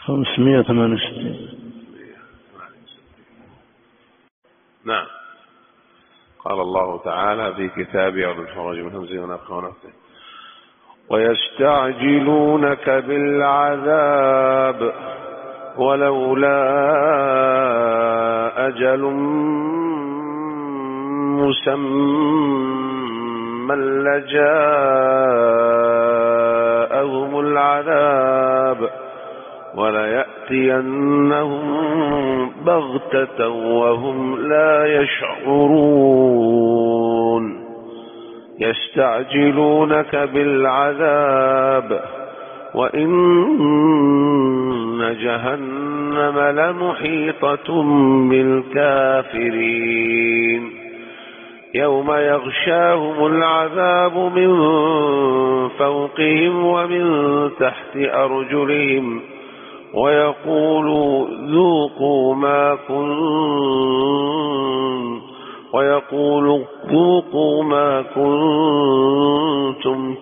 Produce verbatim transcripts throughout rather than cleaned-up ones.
خمسمائة وثمانية وستين. نعم. قال الله تعالى في كتابه أرض الفرج من همزه ونفخه ونفخه: ويستعجلونك بالعذاب ولولا أجل مسمى لجاءهم العذاب وليأتينهم بغتة وهم لا يشعرون. يستعجلونك بالعذاب وإن جهنم لمحيطة بالكافرين. يوم يغشاهم العذاب من فوقهم ومن تحت أرجلهم ويقول ذوقوا ما كنتم ويقول ذوقوا ما كنتم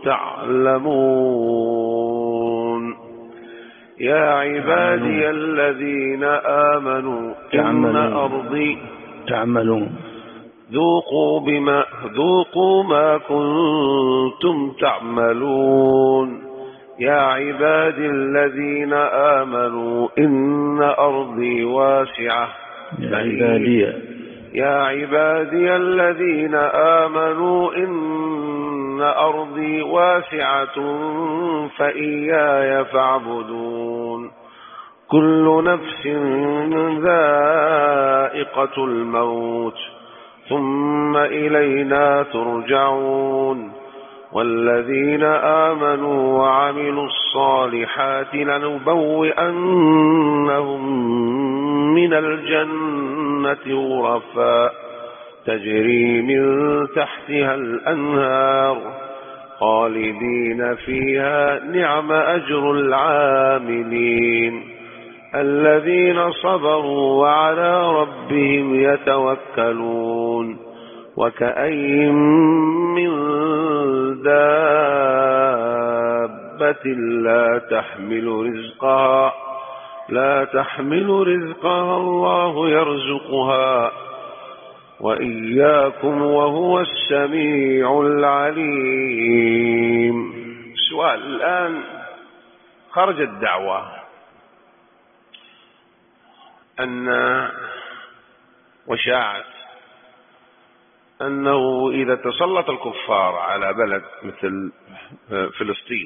تعلمون. يا عبادي الذين آمنوا إن أرضي تعملون ذوقوا بما ذوقوا ما كنتم تعملون. يا عبادي الذين آمنوا إن أرضي واسعة. يا عبادي يا عبادي الذين آمنوا إن أرضي واسعة فإياي فاعبدون. كل نفس ذائقة الموت ثم إلينا ترجعون. والذين آمنوا وعملوا الصالحات لنبوئنهم من الجنة غرفا تجري من تحتها الأنهار خالدين فيها نعم أجر العاملين. الذين صبروا وعلى ربهم يتوكلون. وكأين من دابة لا تحمل رزقها لا تحمل رزقها الله يرزقها وإياكم وهو السميع العليم. السؤال الآن: خرجت دعوة أن وشاعت أنه إذا تسلط الكفار على بلد مثل فلسطين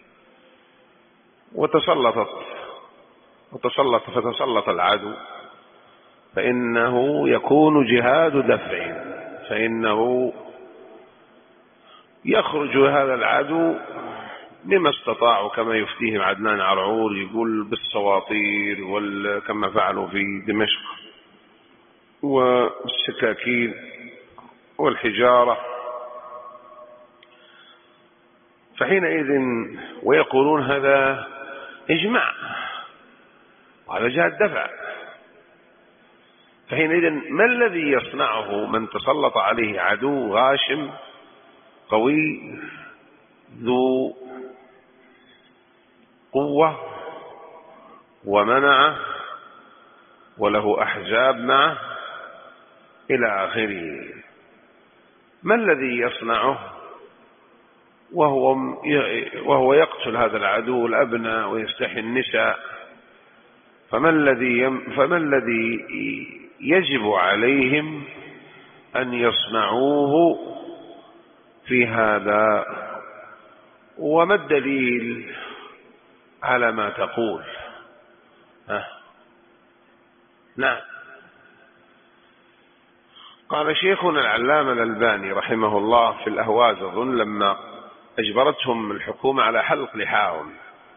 وتسلطت وتسلط فتسلط العدو فإنه يكون جهاد دفع، فإنه يخرج هذا العدو بما استطاعوا، كما يفتيهم عدنان عرعور يقول بالسواطير كما فعلوا في دمشق والسكاكين والحجارة. فحينئذ ويقولون هذا إجماع وهذا جهاد دفع. فحينئذ ما الذي يصنعه من تسلط عليه عدو غاشم قوي ذو قوة ومنعه وله أحزاب معه إلى آخره؟ ما الذي يصنعه وهو وهو يقتل هذا العدو الأبناء ويستحي النساء؟ فما الذي فما الذي يجب عليهم أن يصنعوه في هذا؟ وما الدليل على ما تقول؟ ها. نعم. قال شيخنا العلامة الألباني رحمه الله في الأهواز أظن لما أجبرتهم الحكومة على حلق لحاهم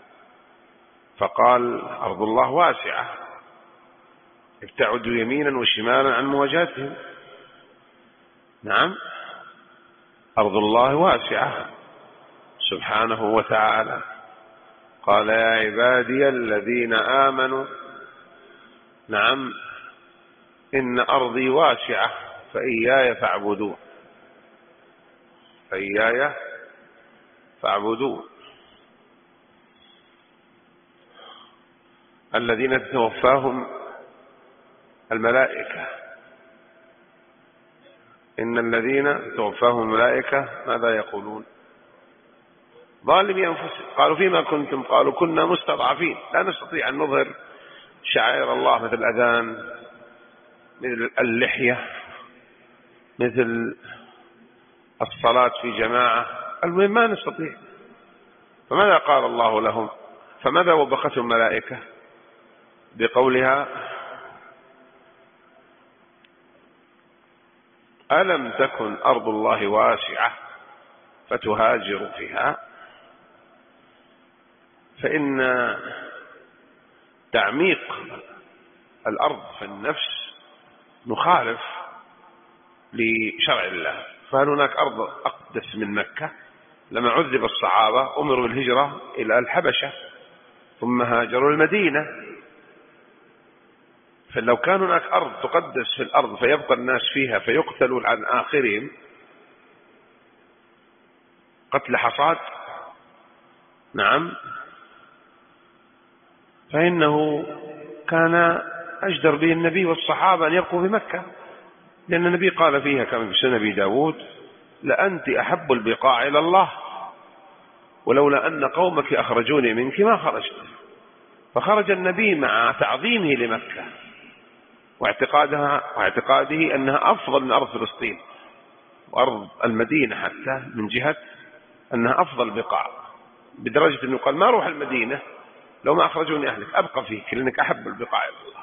فقال: أرض الله واسعة ابتعدوا يمينا وشمالا عن مواجهتهم. نعم، أرض الله واسعة سبحانه وتعالى. قال: يا عبادي الذين آمنوا نعم إن أرضي واسعة فإياي فاعبدون فإياي فاعبدون. الذين تتوفاهم الملائكة. إن الذين توفاهم الملائكة ماذا يقولون؟ ظالمي أنفسهم. قالوا فيما كنتم؟ قالوا كنا مستضعفين لا نستطيع أن نظهر شعائر الله مثل الأذان، مثل اللحية، مثل الصلاة في جماعة. المهم ما نستطيع. فماذا قال الله لهم؟ فماذا وبختهم الملائكة بقولها ألم تكن أرض الله واسعة فتهاجروا فيها؟ فإن تعميق الأرض في النفس مخالف لشرع الله. فهل هناك أرض أقدس من مكة؟ لما عذب الصحابة أمروا بالهجرة إلى الحبشة ثم هاجروا المدينة. فلو كان هناك أرض تقدس في الأرض فيبقى الناس فيها فيقتلون عن آخرهم قتل حصاد، نعم، فإنه كان أجدر به النبي والصحابة أن يبقوا في مكة، لأن النبي قال فيها كما في سنة أبي داود لأنت أحب البقاع إلى الله ولولا أن قومك أخرجوني منك ما خرجت. فخرج النبي مع تعظيمه لمكة واعتقادها واعتقاده أنها أفضل من أرض فلسطين وأرض المدينة، حتى من جهة أنها أفضل بقاع، بدرجة أنه قال ما أروح المدينة لو ما أخرجوني أهلك، أبقى فيك لأنك أحب البقاع إلى الله.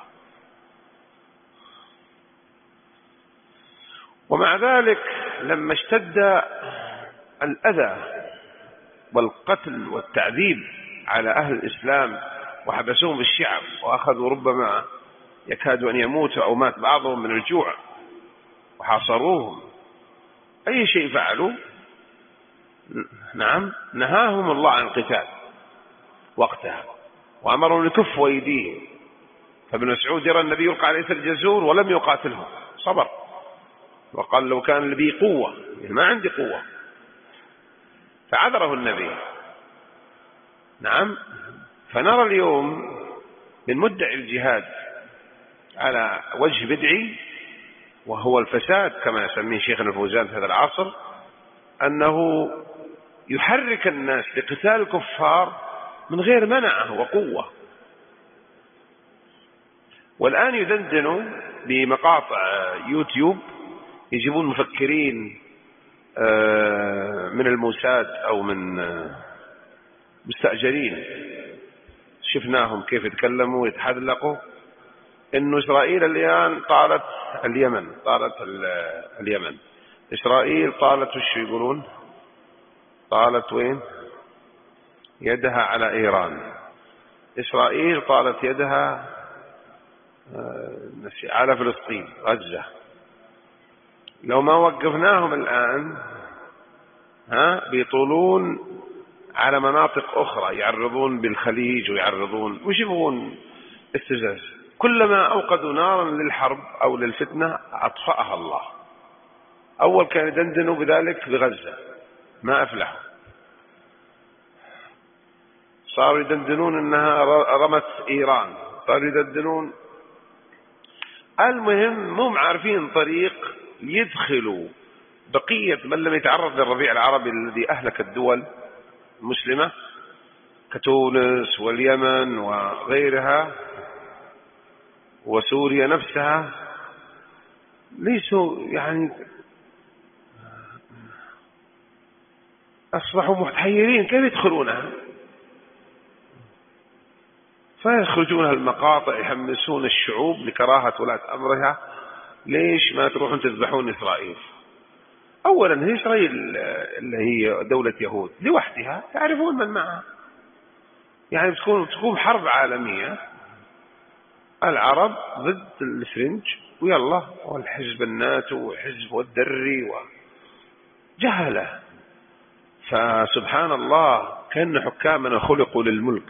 ومع ذلك لما اشتد الأذى والقتل والتعذيب على أهل الإسلام وحبسوهم في الشعب وأخذوا ربما يكاد أن يموتوا أو مات بعضهم من الجوع وحاصروهم، أي شيء فعلوا؟ نعم، نهاهم الله عن القتال وقتها وأمرهم يكفوا أيديهم. فابن مسعود يرى النبي يلقى عليه الجزور ولم يقاتلهم، صبر وقال لو كان لي قوة، ما عندي قوة، فعذره النبي. نعم، فنرى اليوم من مدعي الجهاد على وجه بدعي وهو الفساد كما يسميه شيخنا الفوزان في هذا العصر، أنه يحرك الناس لقتال الكفار من غير منعه وقوة. والآن يدندنوا بمقاطع يوتيوب، يجيبون مفكرين من الموساد أو من مستأجرين، شفناهم كيف يتكلموا ويتحذلقوا إنه إسرائيل الآن طالت اليمن، طالت اليمن إسرائيل طالت وش يقولون؟ طالت وين؟ يدها على إيران. إسرائيل طالت يدها على فلسطين غزة. لو ما وقفناهم الآن ها بيطولون على مناطق أخرى، يعرضون بالخليج ويعرضون وش يبغون استفزاز. كلما أوقدوا نارا للحرب أو للفتنة أطفأها الله. أول كانوا يدندنوا بذلك بغزة ما أفلحوا، صاروا يدندنون أنها رمت إيران، صاروا يدندنون. المهم مو عارفين طريق يدخلوا بقية من لم يتعرض للربيع العربي الذي أهلك الدول المسلمة كتونس واليمن وغيرها وسوريا نفسها، ليسوا يعني أصبحوا متحيرين كيف يدخلونها، فيخرجون المقاطع يحمسون الشعوب لكراهة ولاة أمرها. ليش ما تروحون تذبحون إسرائيل؟ أولا هي إسرائيل اللي هي دولة يهود لوحدها، تعرفون من معها، يعني بتكون تكون حرب عالمية، العرب ضد الفرنج ويلا، والحزب الناتو وحزب والدري وجهلة. فسبحان الله كأن حكامنا خلقوا للملك،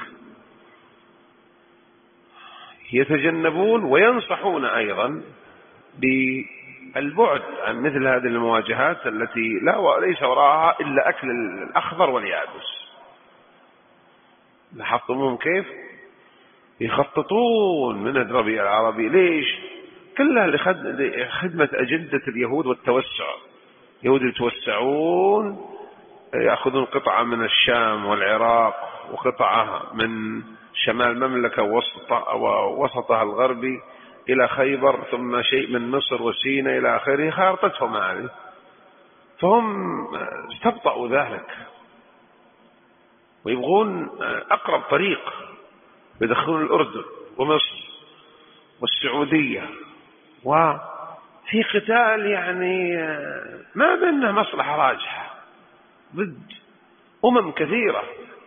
يتجنبون وينصحون أيضا بالبعد عن مثل هذه المواجهات التي لا ليس وراءها إلا أكل الأخضر واليابس. لاحظتموهم كيف؟ يخططون من الربيع العربي. ليش؟ كلها لخدمة أجندة اليهود والتوسع. اليهود يتوسعون، يأخذون قطعة من الشام والعراق وقطعة من شمال المملكة ووسطها الغربي إلى خيبر، ثم شيء من مصر وسيناء إلى آخره. خارطتهم هذه، فهم استبطأوا ذلك ويبغون أقرب طريق، يدخلون الأردن ومصر والسعودية، وفي قتال يعني ما بينه مصلحة راجحة ضد أمم كثيرة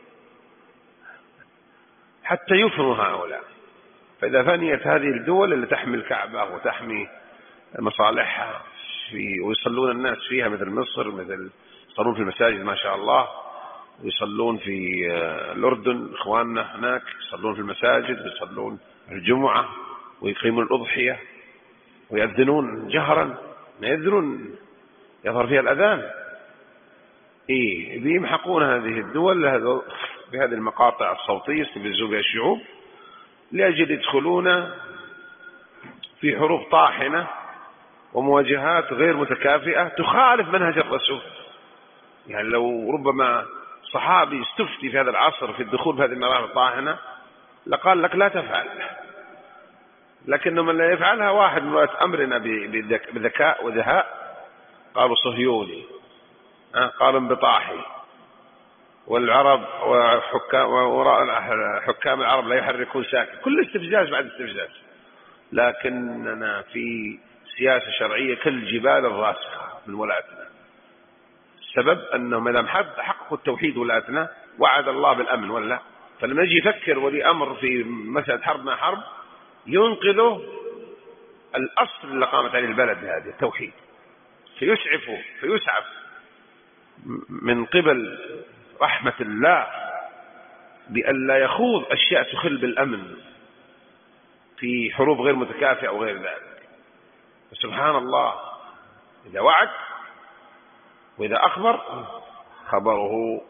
حتى يفنوا هؤلاء. فإذا فنيت هذه الدول اللي تحمي الكعبة وتحمي مصالحها في ويصلون الناس فيها، مثل مصر، مثل يصلون في المساجد ما شاء الله، ويصلون في الأردن إخواننا هناك يصلون في المساجد ويصلون الجمعة ويقيمون الأضحية ويأذنون جهرا، ما يأذنون يظهر فيها الأذان. إيه بيمحقون هذه الدول بهذه المقاطع الصوتية يستفزوا بها الشعوب لأجل يدخلون في حروب طاحنة ومواجهات غير متكافئة تخالف منهج الرسول. يعني لو ربما صحابي استفتي في هذا العصر في الدخول في هذه المراحل الطاحنة لقال لك لا تفعل، لكنه من لا يفعلها واحد من ولاة أمرنا بذكاء ودهاء قالوا صهيوني، قالوا انبطاحي، والعرب وحكام وراء حكام العرب لا يحركون ساكن، كل استفزاز بعد استفزاز. لكننا في سياسة شرعية كالجبال الراسخة من ولاتنا. السبب أنهم إذا حققوا التوحيد ولاتنا وعد الله بالأمن ولا، فلما يجي يفكر ولي أمر في مسألة حرب مع حرب ينقذه الأصل اللي قامت عليه البلد هذه التوحيد، فيسعفه فيسعف من قبل رحمة الله بأن لا يخوض أشياء تخل بالأمن في حروب غير متكافئة وغير ذلك. سبحان الله، إذا وعد وإذا أخبر خبره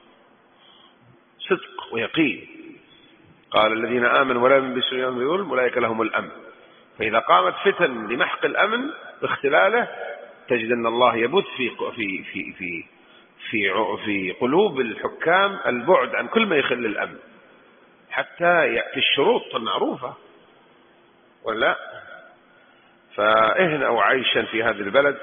صدق ويقين. قال الذين آمنوا ولا يلبسوا الإيمان بظلم أولئك لهم الأمن. فإذا قامت فتن لمحق الأمن باختلاله تجد أن الله يبث في في في في في في قلوب الحكام البعد عن كل ما يخل الأمن حتى يأتي الشروط المعروفة ولا. فإهنأوا عيشا في هذه البلد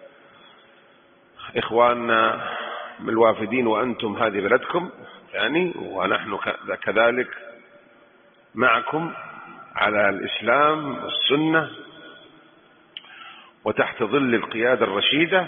إخواننا الوافدين، وأنتم هذه بلدكم يعني، ونحن كذلك معكم على الإسلام والسنة وتحت ظل القيادة الرشيدة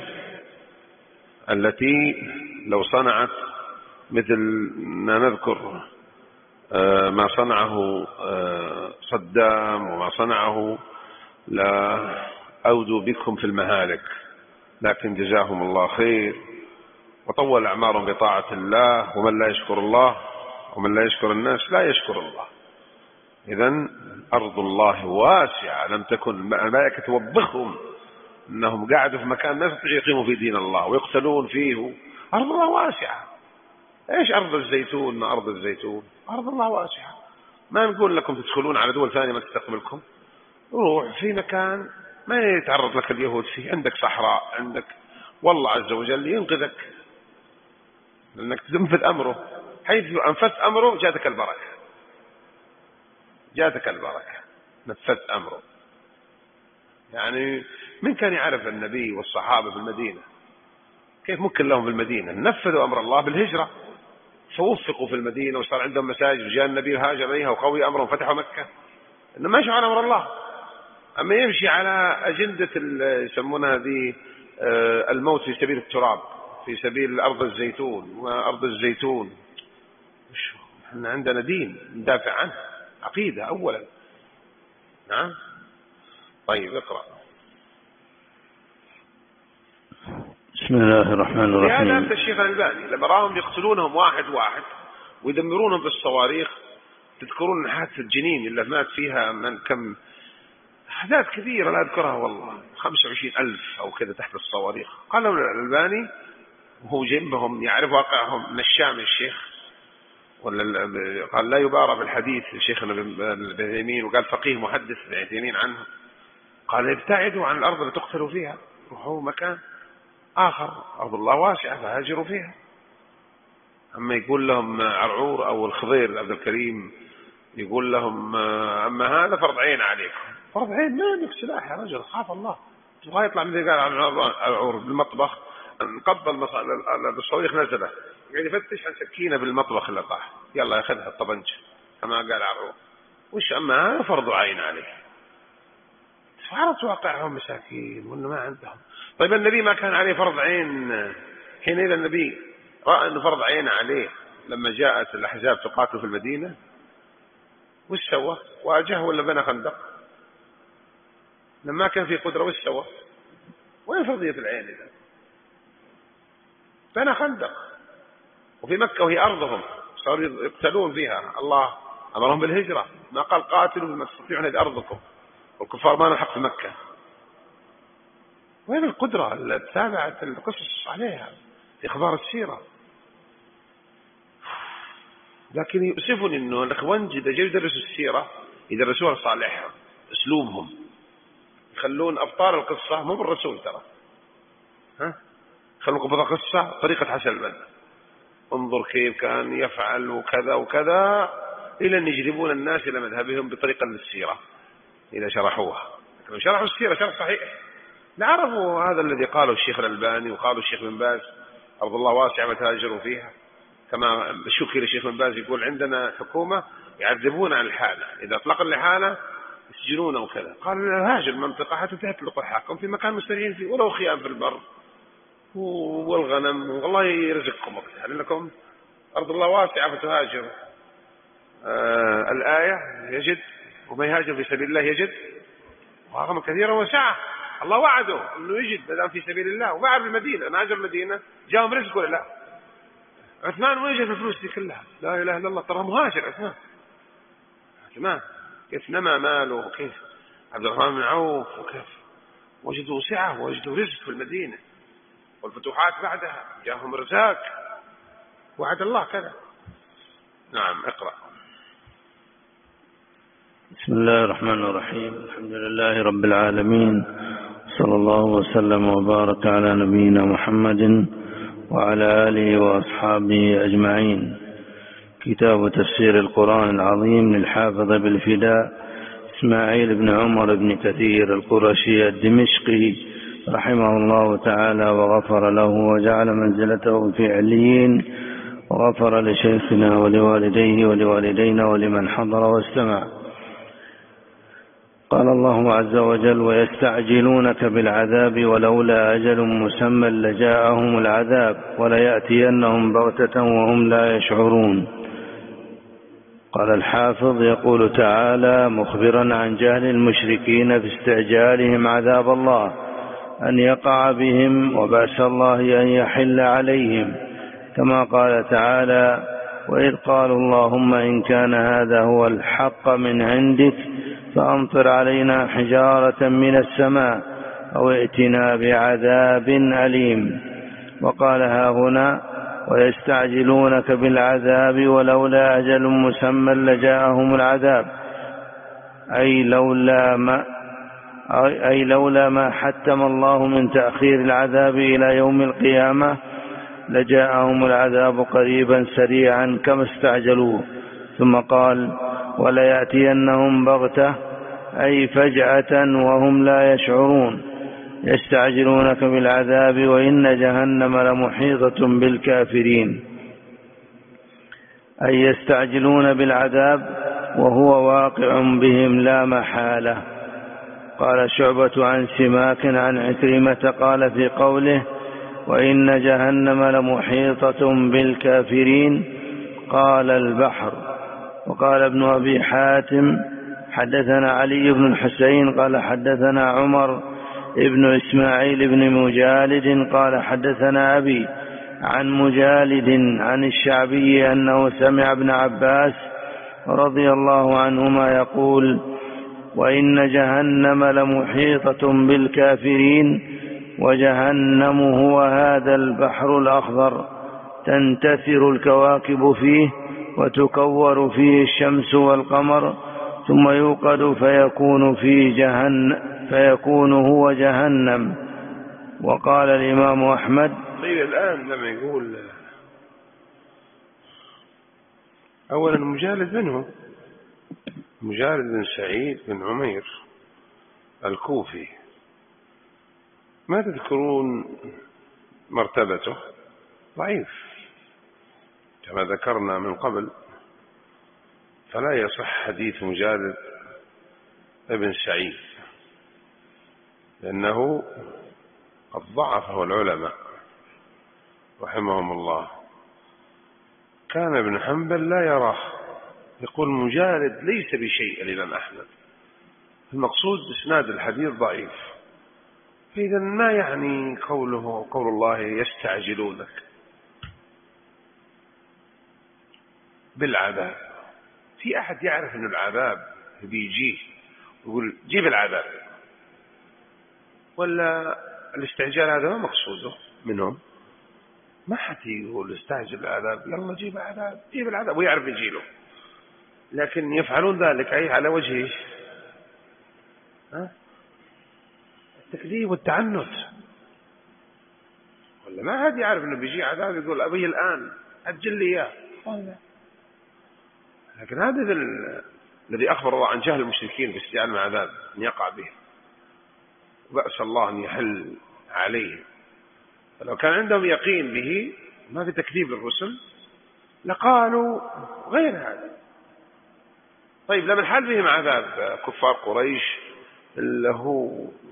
التي لو صنعت مثل ما نذكر ما صنعه صدام وما صنعه لا أودوا بكم في المهالك، لكن جزاهم الله خير وطول أعمارهم بطاعة الله. ومن لا يشكر الله ومن لا يشكر الناس لا يشكر الله. إذن أرض الله واسعة، لم تكن الملائكة توبخهم أنهم قاعدوا في مكان ما يستطيعوا يقيموا في دين الله ويقتلون فيه. أرض الله واسعة. إيش أرض الزيتون؟ ما أرض الزيتون، أرض الله واسعة. ما نقول لكم تدخلون على دول ثانية ما تستقبلكم، روح في مكان ما يتعرض لك اليهود فيه، عندك صحراء، عندك والله عز وجل ينقذك لأنك تنفذ أمره. حيث أنفذت أمره جاتك البركة، جاتك البركة، نفذت أمره. يعني من كان يعرف النبي والصحابة في المدينة كيف ممكن لهم في المدينة؟ نفذوا أمر الله بالهجرة فوفقوا في المدينة وصار عندهم مساجد وجاء النبي هاجر إليها وقوي أمرهم فتحوا مكة. إنما ماشي على أمر الله. أما يمشي على أجندة يسمونها هذه الموت في سبيل التراب، في سبيل أرض الزيتون وأرض الزيتون. احنا عندنا دين ندافع عنه، عقيدة أولا. نعم. طيب اقرأ. بسم الله الرحمن الرحيم. هذا الشيخ الألباني لما راهم يقتلونهم واحد واحد ويدمرونهم بالصواريخ. تذكرون حادثة الجنين اللي مات فيها من كم أحداث كثيرة لا أذكرها والله، خمسة وعشرين ألف أو كذا تحت الصواريخ. قالوا الألباني وهو جنبهم يعرف واقعهم من الشام الشيخ ولا قال لا يبارى بالحديث شيخنا ابن عثيمين، وقال فقيه محدث ابن عثيمين عنه، قال ابتعدوا عن الأرض اللي تقتلوا فيها، روحوا مكان آخر أرض الله واسعة فهاجروا فيها. أما يقول لهم عرعور أو الخضير عبد الكريم يقول لهم أما هذا فرض عين عليكم، فرض عين؟ ما عندك سلاح يا رجل، خاف الله، تبغى يطلع مثل قال عرعور بالمطبخ انقض الصواريخ نزله قاعد يفتش عن سكينة بالمطبخ اللي طاح، يلا ياخذها الطبنج كما قال عرعور. وش أما هذا فرض عين عليه؟ فعرضت واقعهم مساكين وإنه ما عندهم. طيب النبي ما كان عليه فرض عين حينئذ؟ النبي رأى أنه فرض عين عليه لما جاءت الأحزاب تقاتل في المدينة، وش سوى؟ واجه ولا بنى خندق؟ لما كان في قدرة وش سوى؟ وين فرضية العين إذا؟ بنى خندق. وفي مكة وهي أرضهم صاروا يقتلون فيها، الله أمرهم بالهجرة، ما قال قاتلوا بما تستطيعون هذه أرضكم، والكفار ما نحق في مكة. وين القدرة اللي تابعت القصص عليها في أخبار السيرة؟ لكن يؤسفني أنه الأخوانج إذا جاءوا يدرسوا السيرة يدرسوها صالحة، أسلوبهم يخلون أبطال القصة مو بالرسول ترى، ها خلوا قبضة قصة طريقة حسن البنا، انظر كيف كان يفعل وكذا وكذا، إلى أن يجذبون الناس إلى مذهبهم بطريقة للسيرة إذا شرحوها. لو شرحوا السيرة شرح صحيح لعرفوا هذا الذي قاله الشيخ الألباني وقاله الشيخ بن باز أرض الله واسعة وتهاجروا فيها، كما شكر الشيخ بن باز يقول عندنا حكومة يعذبون عن الحالة، إذا أطلق الحالة يسجنونه وكذا، قال هاجر المنطقة حتى تطلقوا حقكم في مكان مستريحين فيه ولو خيام في البر والغنم، والله يرزقكم وقتها لأنكم أرض الله واسعة فتهاجروا. آه الآية يجد وما يهاجر في سبيل الله يجد وأغم كثيرا وسعة، الله وعده أنه يجد مدام في سبيل الله. وبعد المدينة أنا هاجر المدينة جاءهم رزق ولا لا؟ عثمان وين جاب الفلوس دي كلها؟ لا إله إلا الله، ترى مهاجر عثمان. عثمان كيف نمى ماله، وكيف عبد الرحمن بن عوف، وكيف وجدوا سعة ووجدوا رزق في المدينة، والفتوحات بعدها جاءهم رزاق، وعد الله كذا. نعم اقرأ. بسم الله الرحمن الرحيم، الحمد لله رب العالمين، صلى الله وسلم وبارك على نبينا محمد وعلى آله وأصحابه أجمعين. كتاب تفسير القرآن العظيم للحافظ بالفداء إسماعيل بن عمر بن كثير القرشي الدمشقي رحمه الله تعالى وغفر له وجعل منزلته في عليين، وغفر لشيخنا ولوالديه ولوالدينا ولمن حضر واستمع. قال الله عز وجل: ويستعجلونك بالعذاب ولولا أجل مسمى لجاءهم العذاب وليأتينهم بغتة وهم لا يشعرون. قال الحافظ: يقول تعالى مخبرا عن جهل المشركين في استعجالهم عذاب الله أن يقع بهم وبأس الله أن يحل عليهم، كما قال تعالى: وإذ قالوا اللهم إن كان هذا هو الحق من عندك فأمطر علينا حجارة من السماء أو ائتنا بعذاب أليم. وقال ها هنا: ويستعجلونك بالعذاب ولولا أجل مسمى لجاءهم العذاب، أي لولا ما أي لولا ما حتم الله من تأخير العذاب إلى يوم القيامة لجاءهم العذاب قريبا سريعا كما استعجلوه. ثم قال: وليأتينهم بغتة، أي فجأة وهم لا يشعرون. يستعجلونك بالعذاب وإن جهنم لمحيطة بالكافرين، أي يستعجلون بالعذاب وهو واقع بهم لا محالة. قال شعبة عن سماك عن عكرمة قال في قوله: وإن جهنم لمحيطة بالكافرين، قال البحر. وقال ابن أبي حاتم: حدثنا علي بن الحسين قال حدثنا عمر ابن إسماعيل بن مجالد قال حدثنا أبي عن مجالد عن الشعبي أنه سمع ابن عباس رضي الله عنهما يقول: وإن جهنم لمحيطة بالكافرين، وجهنم هو هذا البحر الأخضر تنتثر الكواكب فيه وتكور فيه الشمس والقمر ثم يوقد فيكون في جهنم فيكون هو جهنم. وقال الإمام أحمد. طيب الآن لما يقول أولا مجالد منه مجالد بن سعيد بن عمير الكوفي، ما تذكرون مرتبته؟ ضعيف كما ذكرنا من قبل، فلا يصح حديث مجالد ابن سعيد لأنه قد ضعفه العلماء رحمهم الله. كان ابن حنبل لا يراه، يقول مجالد ليس بشيء الإمام أحمد، المقصود إسناد الحديث ضعيف. فإذا ما يعني قوله قول الله يستعجلونك بالعذاب؟ في أحد يعرف أن العذاب بيجيه يقول جيب العذاب؟ ولا الاستعجال هذا ما مقصوده منهم؟ ما حد يقول استعجل العذاب يلا جيب العذاب جيب العذاب ويعرف يجيله، لكن يفعلون ذلك أي على وجه التكذيب والتعنت. ولا ما حد يعرف أنه بيجي عذاب يقول أبي الآن أجل لي إياه؟ لكن هذا الذي أخبر الله عن جهل المشركين باستعجال العذاب أن يقع به، وبأس الله أن يحل عليه. فلو كان عندهم يقين به ما في تكذيب للرسل لقالوا غير هذا. طيب لما حل بهم عذاب كفار قريش اللي هو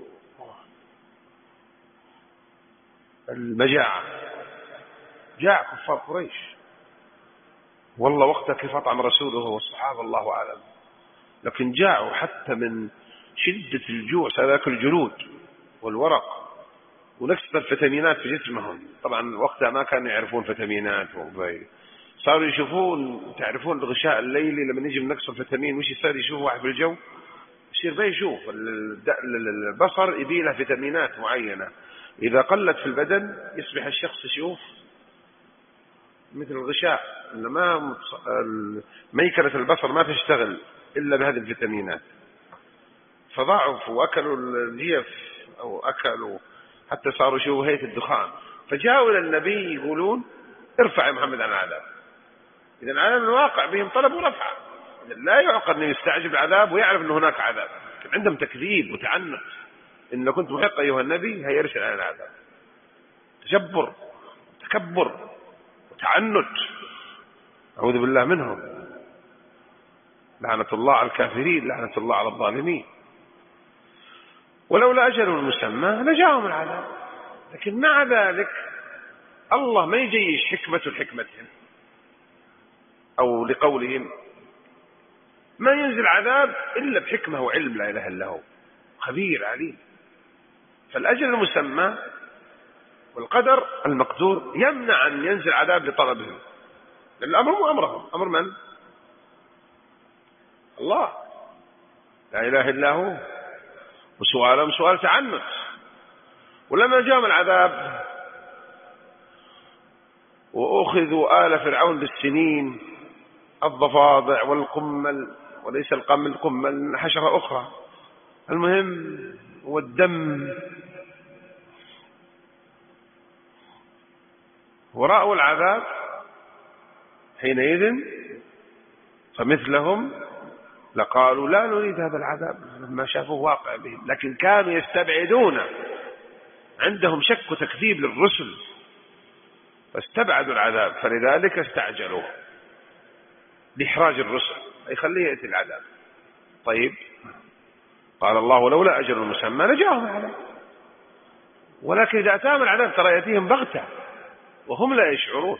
المجاعة، جاع كفار قريش والله وقتها كيف أطعم رسوله والصحابة الله أعلم، لكن جاعوا حتى من شدة الجوع سيأكل الجلود والورق ونكسب الفيتامينات في جسمهم. طبعا وقتها ما كانوا يعرفون فيتامينات وغيره، صاروا يشوفون تعرفون الغشاء الليلي لما نيجي نقص الفيتامين وش يصير؟ يشوف واحد في الجو يصير ما يشوف، البصر يبي له فيتامينات معينة، إذا قلت في البدن يصبح الشخص يشوف مثل الغشاء، ما ميكنة البصر ما تشتغل إلا بهذه الفيتامينات، فضعفوا وأكلوا الجيف أو أكلوا حتى صاروا يشوفوا هيئة الدخان، فجاءوا إلى النبي يقولون ارفع يا محمد عن العذاب. إذا العالم الواقع بهم طلب ورفع، لا يعقد أن يستعجب العذاب ويعرف أن هناك عذاب، لكن عندهم تكذيب وتعنت. إن لو كنت محق أيها النبي هيرسل على العذاب. تجبر تكبر وتعنت، أعوذ بالله منهم، لعنة الله على الكافرين، لعنة الله على الظالمين. ولولا أجل مسمى لجاءهم العذاب، لكن مع ذلك الله ما يجيش حكمة حكمتهم أو لقولهم ما ينزل عذاب إلا بحكمة وعلم لا إله إلا هو، خبير عليم. فالأجل المسمى والقدر المقدور يمنع أن ينزل عذاب لطلبهم، لأن الأمر مو أمرهم، أمر من؟ الله لا إله إلا هو، وسؤالهم سؤال تعنت. ولما جاءهم العذاب وأخذوا آل فرعون بالسنين الضفادع والقمل، وليس القمل القمل حشرة أخرى، المهم والدم، ورأوا العذاب حينئذ فمثلهم لقالوا لا نريد هذا العذاب لما شافوه واقع بهم، لكن كانوا يستبعدون، عندهم شك وتكذيب للرسل فاستبعدوا العذاب، فلذلك استعجلوه لإحراج الرسل أي خليه يأتي العذاب. طيب قال الله لولا أجل مسمى لجاءهم العذاب، ولكن إذا أتاهم العذاب ترى يأتيهم بغتة وهم لا يشعرون.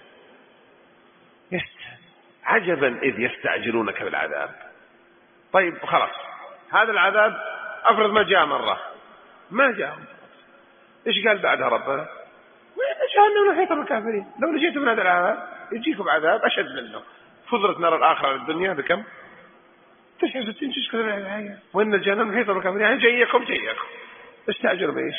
عجبا إذ يستعجلونك بالعذاب. طيب خلاص هذا العذاب أفرض ما جاء مرة، ما جاء، إيش قال بعدها ربنا؟ وإن جهنم محيطة بالكافرين، لو نجيتم من هذا العذاب يجيكم عذاب أشد منه. فضلت نار الآخرة على الدنيا بكم؟ تسعة وستين تشكل من الحياة، وإن الجهنم محيطة بالكافرين، يعني جيكم جيكم استعجلوا بإيش؟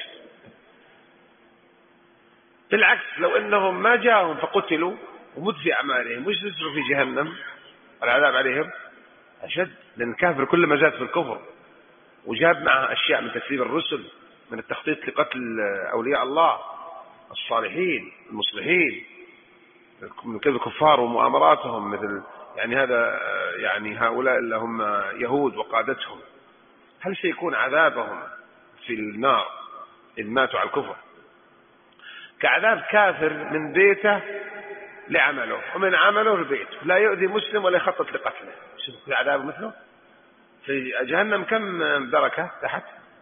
بالعكس لو إنهم ما جاءهم فقتلوا ومت في أعمالهم ويسلسلوا في جهنم العذاب عليهم أشد، لأن الكافر كل ما زاد في الكفر وجاب معه أشياء من تكذيب الرسل، من التخطيط لقتل أولياء الله الصالحين المصلحين، من كذب الكفار ومؤامراتهم، مثل يعني هذا يعني هؤلاء اللي هم يهود وقادتهم، هل سيكون عذابهم في النار إن ماتوا على الكفر كعذاب كافر من بيته لعمله ومن عمله لبيته، لا يؤذي مسلم ولا يخطط لقتله، شوف عذابه مثله في جهنم كم دركة تحت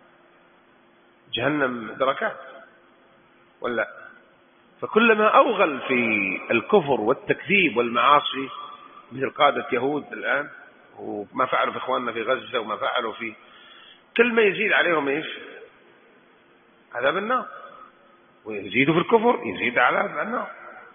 جهنم دركات ولا؟ فكلما أوغل في الكفر والتكذيب والمعاصي مثل قادة يهود الآن وما فعلوا في إخواننا في غزة وما فعلوا في، كل ما يزيد عليهم إيش؟ عذاب النار، ويزيدوا في الكفر يزيد عذاب النار.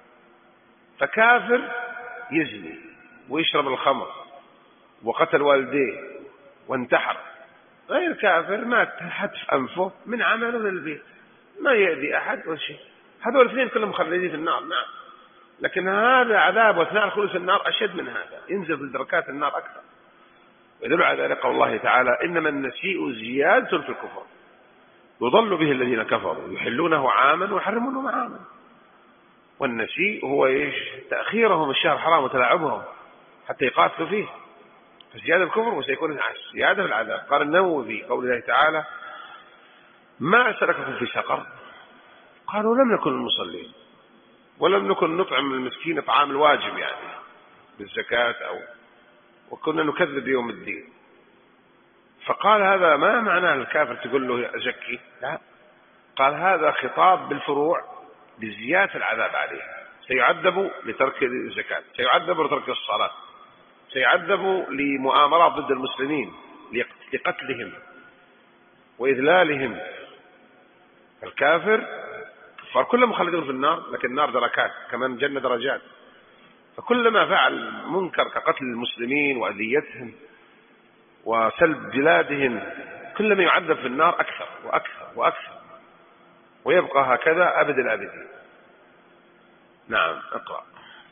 فكافر يزني ويشرب الخمر وقتل والديه وانتحر، غير كافر مات حتف أنفه من عمله للبيت ما يأذي أحد ولا شيء، هذول الاثنين كلهم خلدين في النار نعم، لكن هذا عذاب واثناء الخلود في النار أشد من هذا، ينزل في دركات النار أكثر. ويدل على ذلك قول الله تعالى إنما النسيء زيادة في الكفر يضل به الذين كفروا يحلونه عاما ويحرمونه عاما. والنسيء هو إيش؟ تأخيرهم الشهر الحرام وتلاعبهم حتى يقاتلوا فيه، فزيادة الكفر وسيكون زيادة في العذاب. قال النووي في قول الله تعالى ما سلككم في سقر؟ قالوا لم نكن المصلين ولم نكن نطعم المسكين طعام الواجب يعني بالزكاة أو وكنا نكذب بيوم الدين. فقال هذا ما معناه الكافر تقول له أزكي، لا، قال هذا خطاب بالفروع بزيادة العذاب عليه، سيعذب لترك الزكاة، سيعذب لترك الصلاة، سيعذب لمؤامرات ضد المسلمين لقتلهم وإذلالهم. الكافر كفار كلهم خالدون في النار، لكن النار دركات كمان جنة درجات، فكلما فعل منكر كقتل المسلمين وأذيتهم وسلب بلادهم كلما يعذب في النار أكثر وأكثر وأكثر، ويبقى هكذا أبد الأبدين. نعم اقرأ.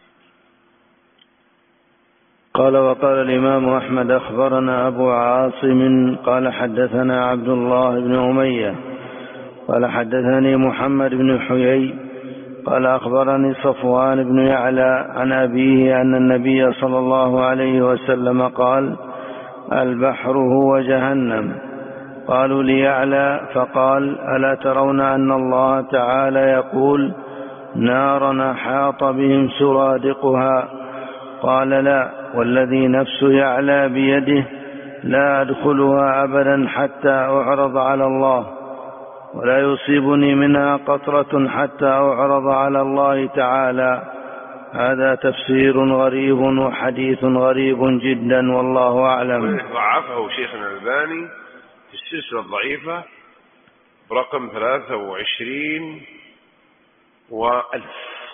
قال وقال الإمام أحمد أخبرنا أبو عاصم قال حدثنا عبد الله بن أمية قال حدثني محمد بن حيي قال أخبرني صفوان بن يعلى عن أبيه أن النبي صلى الله عليه وسلم قال البحر هو جهنم. قالوا ليعلى فقال ألا ترون أن الله تعالى يقول نارا أحاط بهم سرادقها؟ قال لا والذي نفس يعلى بيده لا أدخلها أبدا حتى أعرض على الله، ولا يصيبني منها قطرة حتى أعرض على الله تعالى. هذا تفسير غريب وحديث غريب جدا والله أعلم. ضعفه شيخنا الألباني في السلسلة الضعيفة برقم ثلاثة وعشرين وألف،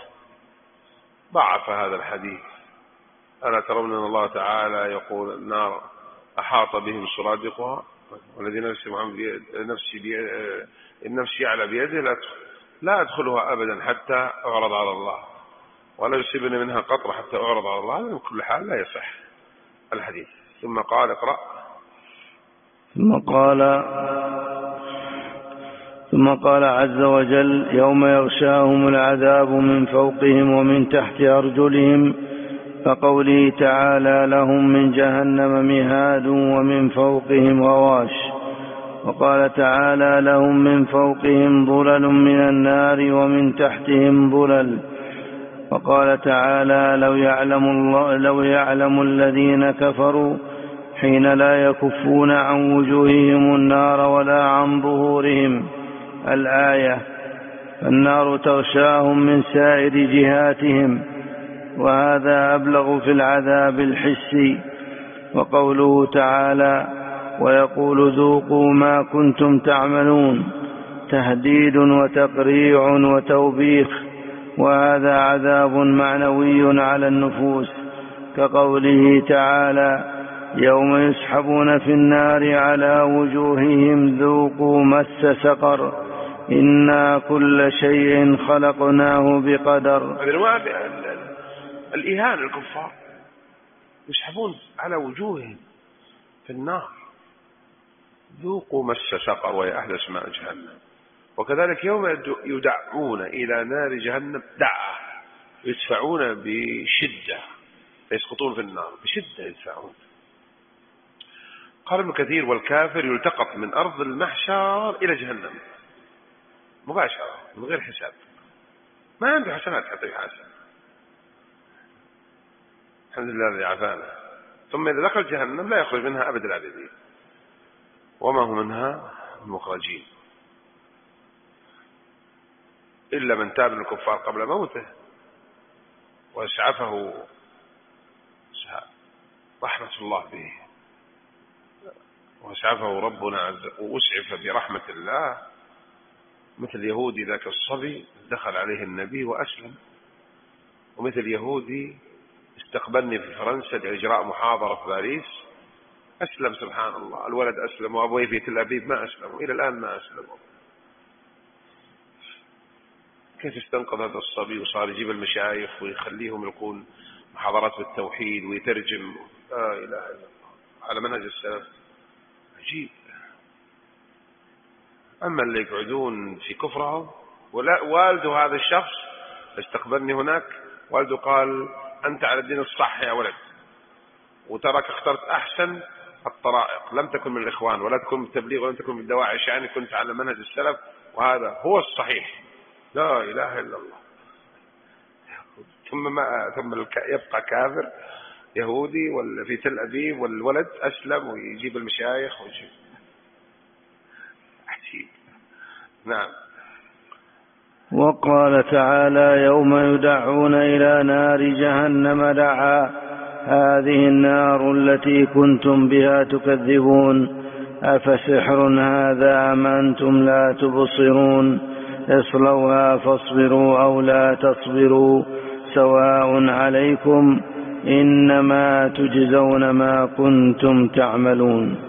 ضعف هذا الحديث. ألا ترون أن الله تعالى يقول النار أحاط بهم سرادقها والذي نفسي محمد نفسي بي... النفس يعلى بيده لا أدخلها أبدا حتى أعرض على الله، ولا يصيبني منها قطرة حتى أعرض على الله. من كل حال لا يصح الحديث. ثم قال اقرأ. ثم قال ثم قال عز وجل يوم يغشاهم العذاب من فوقهم ومن تحت أرجلهم، فقوله تعالى لهم من جهنم مهاد ومن فوقهم غواش. وقال تعالى لهم من فوقهم ظلل من النار ومن تحتهم ظلل. وقال تعالى لو يعلم, الله لو يعلم الذين كفروا حين لا يكفون عن وجوههم النار ولا عن ظهورهم. الآية. النار تغشاهم من سائر جهاتهم، وهذا أبلغ في العذاب الحسي. وقوله تعالى ويقول ذوقوا ما كنتم تعملون تهديد وتقريع وتوبيخ، وهذا عذاب معنوي على النفوس كقوله تعالى يوم يسحبون في النار على وجوههم ذوقوا مس سقر إنا كل شيء خلقناه بقدر. الإهانة الكفار يسحبون على وجوههم في النار ذوقوا مس سقر وهي أحدث ماء جهنم. وكذلك يوم يدعون إلى نار جهنم دعا، يدفعون بشدة فيسقطون في النار بشدة يدفعون. قال ابن كثير والكافر يلتقط من أرض المحشر إلى جهنم مباشرة من غير حساب، ما عنده حسنات حتى يحاسب، الحمد لله الذي عافانا. ثم إذا دخل جهنم لا يخرج منها أبد الآبدين وما هم منها مخرجين إلا من تاب من الكفار قبل موته وأسعفه رحمة الله به، وأسعفه ربنا عز وأسعف برحمة الله، مثل يهودي ذاك الصبي دخل عليه النبي وأسلم، ومثل يهودي استقبلني في فرنسا لإجراء محاضرة في باريس أسلم سبحان الله، الولد أسلم، وأبوي في تل أبيب ما أسلموا إلى الآن ما أسلموا. كيف استنقذ هذا الصبي وصار يجيب المشايخ ويخليهم يلقون محاضرات بالتوحيد ويترجم لا إله إلا الله على منهج السلف، عجيب. أما اللي يقعدون في كفرهم، ولا والده هذا الشخص استقبلني هناك، والده قال أنت على الدين الصح يا ولد، وتراك اخترت أحسن الطرائق، لم تكن من الإخوان ولا تكن من التبليغ ولا تكن من الدواعش، يعني كنت على منهج السلف وهذا هو الصحيح، لا إله إلا الله. ثم ما ثم يبقى كافر يهودي ولا في تل أبيب والولد أسلم ويجيب المشايخ ويجيب عجيب. نعم. وقال تعالى يوم يدعون إلى نار جهنم دعا هذه النار التي كنتم بها تكذبون أفسحر هذا أم أنتم لا تبصرون اصلوها فاصبروا أو لا تصبروا سواء عليكم إنما تجزون ما كنتم تعملون.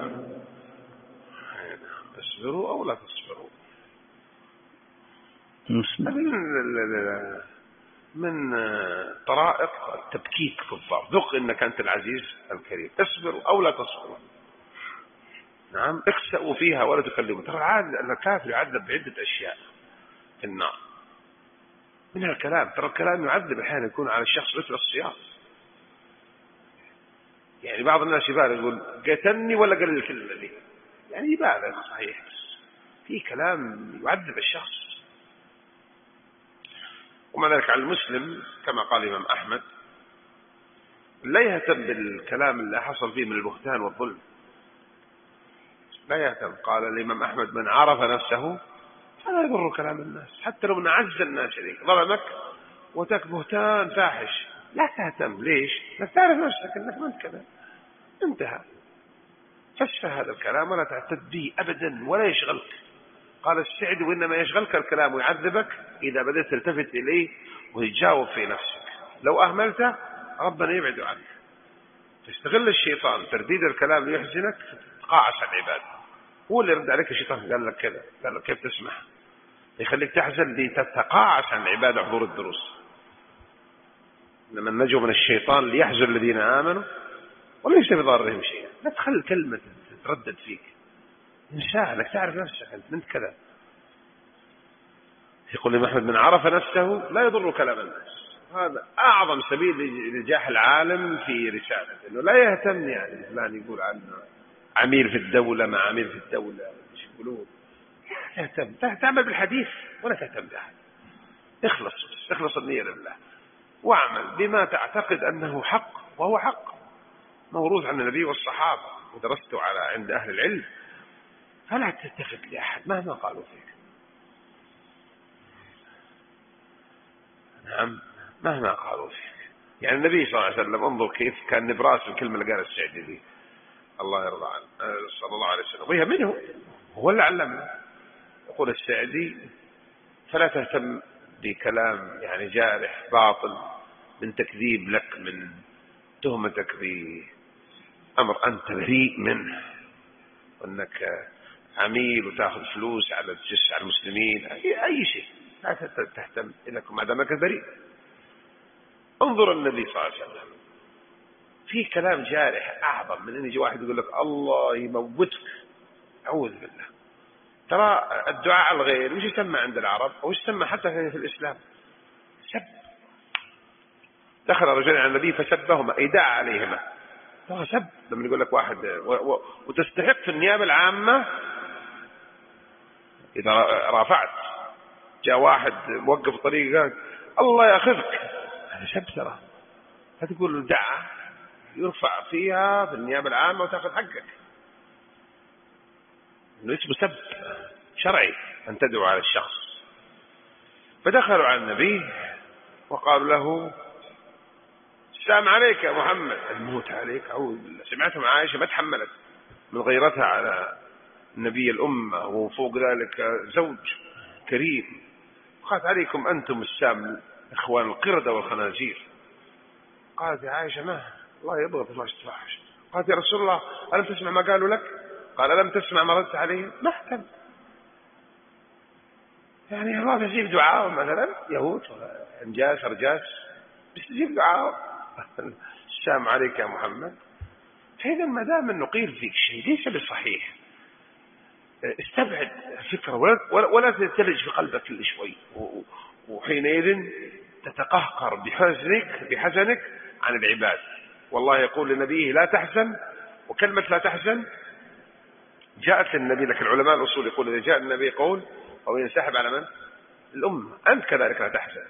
اصبروا أو لا تصبروا من طرائق التبكيك في الضار، ذق إنك أنت العزيز الكريم، اصبروا أو لا تصبروا. نعم، اخسأوا فيها ولا تكلموا. ترى العادة أن الكافر يعذب بعدة أشياء في النار من الكلام. ترى الكلام يعذب أحيانا يكون على الشخص مثل الصياص، يعني بعض الناس يبالغ يقول قتلني ولا قال الكلمة دي، يعني يبالغ صحيح، في كلام يعذب الشخص. ومع ذلك على المسلم كما قال الإمام أحمد لا يهتم بالكلام اللي حصل فيه من البهتان والظلم، لا يهتم. قال الإمام أحمد من عرف نفسه فلا يضر كلام الناس، حتى لو من أعز الناس إليك ظلمك وتك بهتان فاحش لا تهتم. ليش؟ لا تعرف نفسك أنك من كذا، انتهى. فاشفى هذا الكلام ولا تعتد به أبدا ولا يشغلك. قال السعدي وإنما يشغلك الكلام ويعذبك إذا بدأت تلتفت إليه وتجاوب في نفسك، لو أهملته ربنا يبعد عنك. فاستغل الشيطان ترديد الكلام ليحزنك تقاعس عن العبادة، هو اللي يرد عليك الشيطان قال لك كذا، قال لك كيف تسمح، يخليك تحزن لتتقاعس عن العبادة حضور الدروس. إنما النجو من الشيطان ليحزن الذين آمنوا وليس بضارهم شيئا. لا تخلي كلمة تتردد فيك، انساها انك تعرف نفسك انت من كذا. يقول الإمام أحمد من عرف نفسه لا يضر كلام الناس. هذا أعظم سبيل لنجاح العالم في رسالته، إنه لا يهتم يعني فلان يقول عنه عميل في الدولة مع عميل في الدولة ايش يقولون، لا تهتم، تعمل بالحديث ولا تهتم بأحد. اخلص اخلص النية لله واعمل بما تعتقد أنه حق، وهو حق موروث عن النبي والصحابة ودرسته على عند أهل العلم، فلا تلتفت لأحد مهما قالوا فيك. نعم، مهما قالوا فيك. يعني النبي صلى الله عليه وسلم انظر كيف كان نبراس الكلمة اللي قال السعدي دي الله يرضى عنه صلى الله عليه وسلم، وهي منه، هو اللي علمنا. يقول السعدي فلا تهتم بكلام يعني جارح باطل من تكذيب لك، من تهمتك بأمر أنت بريء منه، وأنك عميل وتأخذ فلوس على الجيش على المسلمين، أي, أي شيء لا تهتم إنك ما دامك بريء. انظر النبي صلى الله عليه وسلم في كلام جارح أعظم من أن يجي واحد يقول لك الله يموتك. أعوذ بالله. ترى الدعاء على الغير وش يسمى عند العرب أو يسمى حتى في الإسلام؟ سب. دخل رجل على النبي فسبهما أي دعا عليهما. ترى سب لما يقول لك واحد و... و... وتستحق في النيابة العامة إذا رافعت جاء واحد موقف طريق قال الله يأخذك، هذا سب ترى. فتقول له دعا يرفع فيها في النيابة العامة وتأخذ حقك. إنه اسمه سب شرعي أن تدعو على الشخص. فدخلوا على النبي وقالوا له السلام عليك يا محمد. الموت عليك. أعوذ بالله. سمعتهم عائشة ما تحملت من غيرتها على النبي الأمة وفوق ذلك زوج كريم. قالت عليكم أنتم السام إخوان القردة والخنازير. قالت يا عائشة ما الله يبغض الفاحش الفاحش. قالت يا رسول الله ألم تسمع ما قالوا لك؟ قال ألم تسمع ما ردت عليه؟ ما اهتم. يعني الله يجيب دعاء مثلا يهود انجاس ارجاس بس يجيب دعاء السلام عليك يا محمد. فإذا ما دام انه قيل فيك شيء ليس بصحيح استبعد الفكرة ولا, ولا تتلج في قلبك كل شوي، وحينئذ تتقهقر بحزنك بحزنك عن العباد. والله يقول لنبيه لا تحزن، وكلمة لا تحزن جاءت للنبي، لكن العلماء الأصول يقول إذا جاء النبي قول أو ينسحب على من؟ الأمة. أنت كذلك لا تحزن،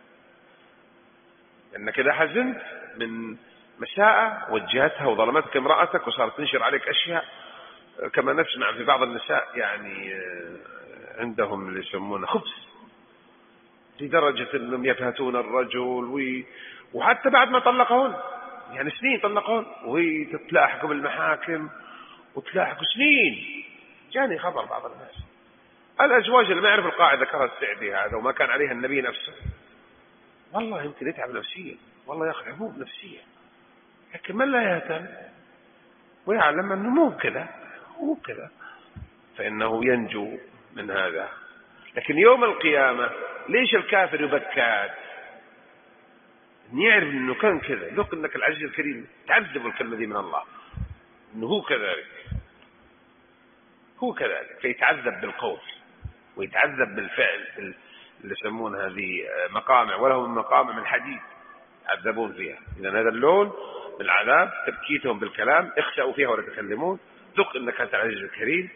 لأنك إذا حزنت من مساءة وجهتها وظلمتك امرأتك وصارت تنشر عليك أشياء كما نسمع في بعض النساء يعني عندهم اللي يسمونه خبث لدرجة أنهم يفهتون الرجل وي... وحتى بعد ما طلقهن يعني سنين طلقهن وهي تتلاحق بالمحاكم وتلاحق سنين. جاني خبر بعض الناس الأزواج اللي ما يعرف القاعدة ذكرها السعدي هذا وما كان عليها النبي نفسه، والله يمكن يتعب نفسيا، والله ياخذ حبوب نفسية، لكن من لا يهتم ويعلم أنه مو كذا مو كذا فإنه ينجو من هذا. لكن يوم القيامة ليش الكافر يبكات؟ يعرف أنه كان كذا، ذوق أنك العزيز الكريم تعذب الكلمة دي من الله أنه هو كذلك هو كذلك فيتعذب بالقول ويتعذب بالفعل اللي يسمون هذه مقامع، ولهم مقامع من حديد يعذبون فيها. إذا هذا اللون من العذاب تبكيتهم بالكلام اخسأوا فيها ولا تكلمون، ذق إنك أنت العزيز الكريم.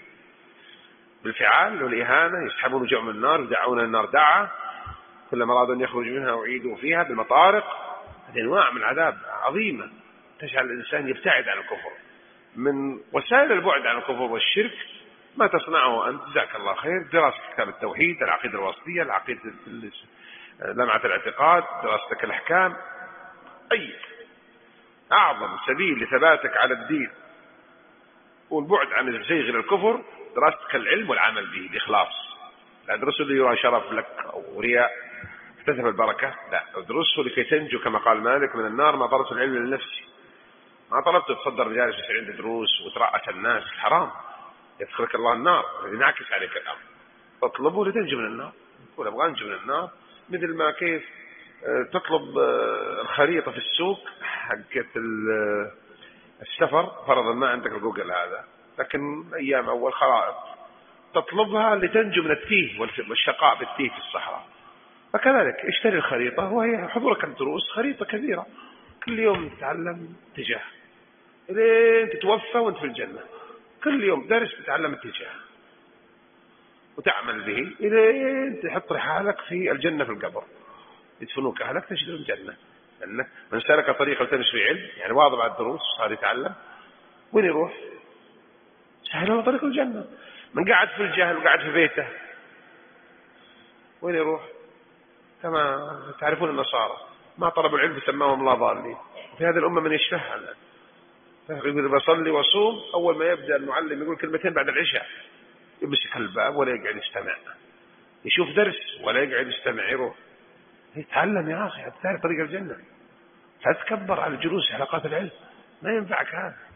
بالفعال والإهانة يسحبون وجوع من النار يدعون النار دعا كلما أرادوا أن يخرجوا منها وعيدوا فيها بالمطارق. هذه أنواع من العذاب عظيمة تجعل الإنسان يبتعد عن الكفر. من وسائل البعد عن الكفر والشرك ما تصنعه أنت جزاك الله خير، دراسة كتاب التوحيد، العقيدة الوسطية، العقيدة لمعة الاعتقاد، دراستك الأحكام. أي أعظم سبيل لثباتك على الدين والبعد عن الزيغ إلى الكفر دراستك العلم والعمل به بإخلاص. لا تدرسه ليرى شرف لك أو رياء تذهب البركة، لا تدرسه لكي تنجو كما قال مالك من النار ما طلبت العلم لنفسي، ما طلبت تصدر مجالس وتصير عند دروس وترأس الناس، حرام يدخلك الله النار ينعكس عليك الأمر. تطلبه لتنجو من النار، تقول أبغى أنجو من النار، مثل ما كيف تطلب الخريطة في السوق حقت السفر فرضا ما عندك الجوجل هذا، لكن أيام أول خرائط تطلبها لتنجو من التيه والشقاء بالتيه في الصحراء. فكذلك اشتري الخريطة وهي حضورك الدروس خريطة كبيرة كل يوم تتعلم اتجاه لين تتوفى وانت في الجنة، كل يوم درس تتعلم اتجاه وتعمل به لين تحط رحالك في الجنة في القبر يدفنوك أهلك تجد الجنة. لأن من سلك طريقة تمشي في علم يعني واظب على الدروس صار يتعلم وين يروح؟ سهل له طريق الجنة. من قاعد في الجهل وقاعد في بيته وين يروح؟ كما تعرفون النصارى ما طلبوا العلم سماهم الله ضالين. في هذه الأمة من يشفعها الآن يقول بصلي وصوم، أول ما يبدأ المعلم يقول كلمتين بعد العشاء يمسك الباب ولا يقعد يستمع، يشوف درس ولا يقعد يستمع، يروح يتعلم يا أخي حتى تعرف طريق الجنة. لا تتكبر على الجلوس حلقات العلم، ما ينفعك هذا.